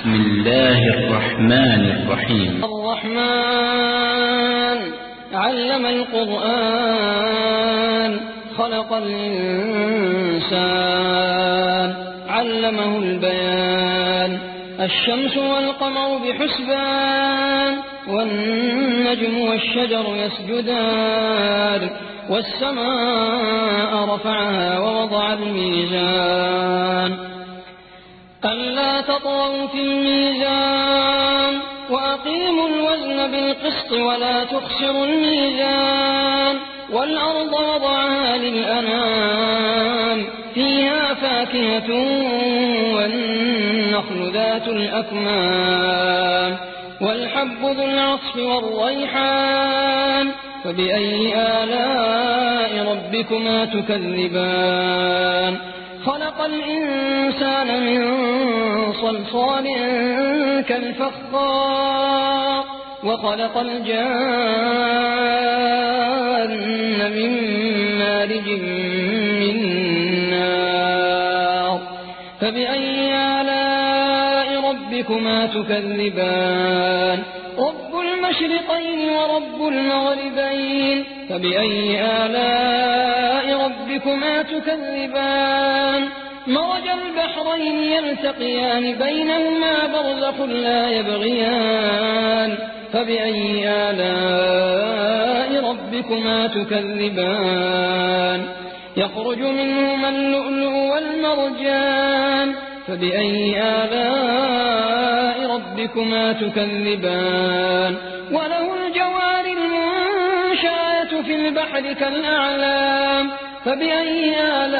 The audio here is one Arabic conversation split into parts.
بسم الله الرحمن الرحيم. الرحمن علم القرآن خلق الإنسان علمه البيان الشمس والقمر بحسبان والنجم والشجر يسجدان والسماء رفعها ووضع الميزان ألا تطغوا في الميزان وأقيموا الوزن بالقسط ولا تخسروا الميزان والأرض وضعها للأنام فيها فاكهة والنخل ذات الأكمام والحب ذو العصف والريحان فبأي آلاء ربكما تكذبان خلق الإنسان من صلصال كالفخار وخلق الجان من مارج من نار فبأي آلاء ربكما تكذبان رب المشرقين ورب المغربين فبأي آلاء ربكما تكذبان مرج البحرين يلتقيان بينهما برزخ لا يبغيان فبأي آلاء ربكما تكذبان يخرج منهما اللؤلؤ والمرجان فبأي آلاء ربكما تكذبان وله الجوار المنشآت في البحر كالأعلام فبأي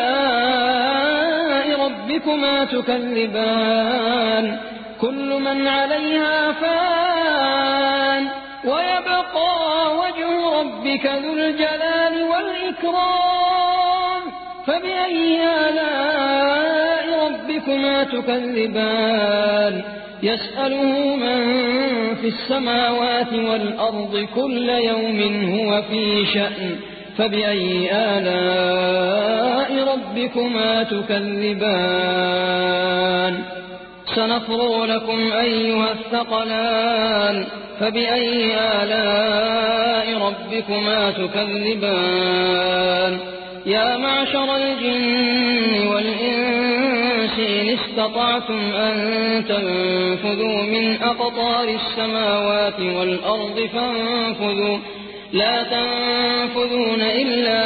آلاء ربكما تكذبان كل من عليها فان ويبقى وجه ربك ذو الجلال والإكرام فبأي آلاء ربكما تكذبان يسأله من في السماوات والأرض كل يوم هو في شأن فبأي آلاء ربكما تكذبان سنفرغ لكم أيها الثقلان فبأي آلاء ربكما تكذبان يا معشر الجن والإنس إن استطعتم أن تنفذوا من أقطار السماوات والأرض فانفذوا لا تنفذون إلا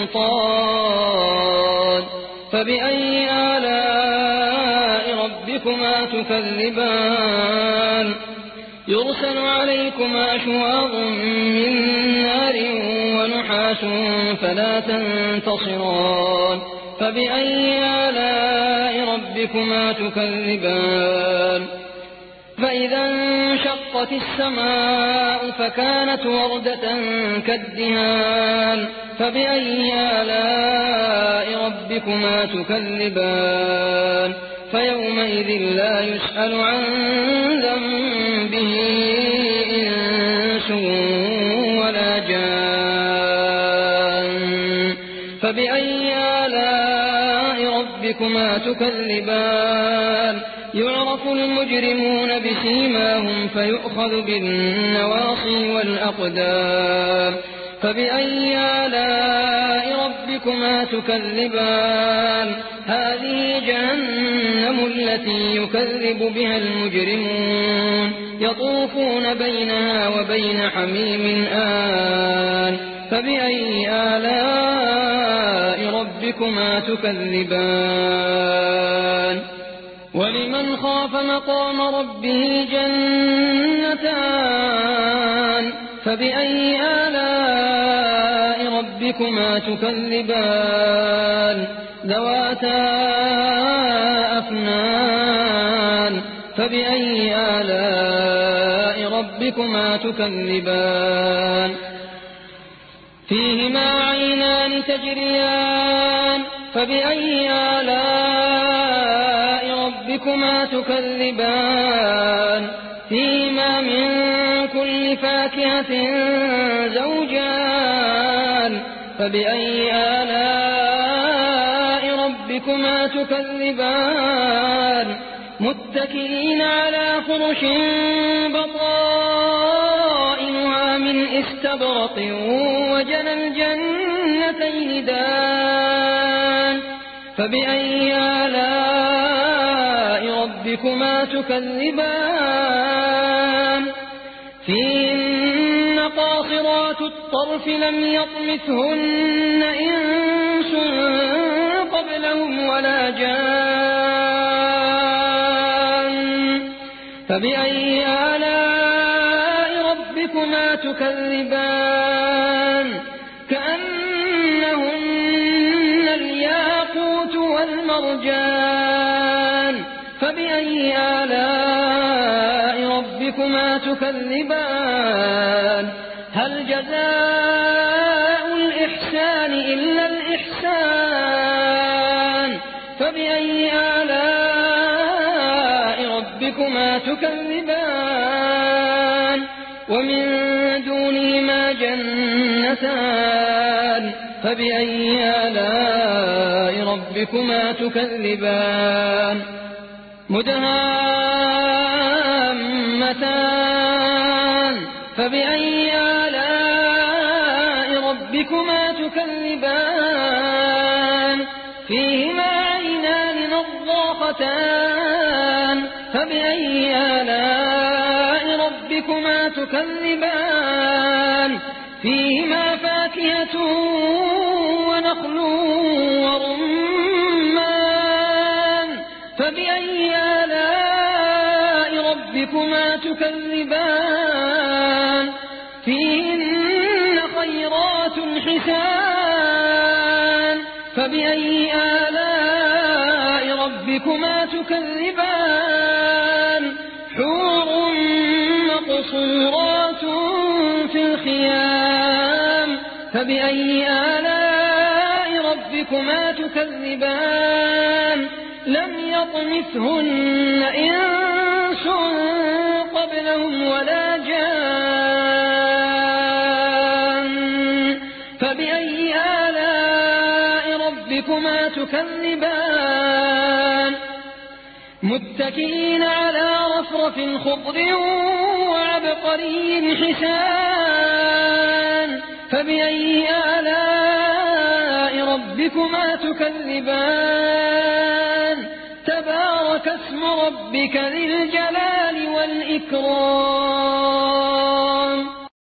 بسلطان فبأي آلاء ربكما تكذبان يرسل عليكما شواظ من نار ونحاس فلا تنتصران فبأي آلاء ربكما تكذبان فإذا انشقت السماء فكانت وردة كالدهان فبأي آلاء ربكما تكذبان فيومئذ لا يسأل عن ذنبه إنس ولا جان فبأي آلاء ربكما تكذبان يعرف المجرمون بسيماهم فيؤخذ بالنواصي والأقدام فبأي آلاء ربكما تكذبان هذه جهنم التي يكذب بها المجرمون يطوفون بينها وبين حميم آن فبأي آلاء ربكما تكذبان ولمن خاف مقام ربه جنتان فبأي آلاء ربكما تكذبان ذواتا أفنان فبأي آلاء ربكما تكذبان فيهما عينان تجريان فبأي آلاء ربكما تكذبان فيهما من كل فاكهة زوجان فبأي آلاء ربكما تكذبان متكئين على فرش بطائنها من استبرق وجنى الجنتين دان فبأي آلاء ربكما تكذبان فيهن قاصرات الطرف لم يطمثهن إنس قبلهم ولا جان فبأي آلاء ربكما تكذبان كأنهن الياقوت والمرجان فبأي آلاء ربكما تكذبان هل جزاء الإحسان إلا الإحسان فبأي آلاء ربكما تكذبان ومن دونهما جنتان فبأي آلاء ربكما تكذبان مدهامتان فبأي آلاء ربكما تكذبان فيهما عينان نضاختان فبأي آلاء ربكما تكذبان فيهما فاكهة ونخل ورمان فبأي آلاء ربكما تكذبان فيهن خيرات حسان فبأي آلاء ربكما تكذبان حور مقصورات في الخيام فبأي آلاء ربكما تكذبان لم يطمثهن إنس قبلهم ولا جان فبأي آلاء ربكما تكذبان متكئين على رفرف خضر وعبقري حسان فبأي آلاء ربكما تكذبان تبارك اسم ربك ذي الجلال والإكرام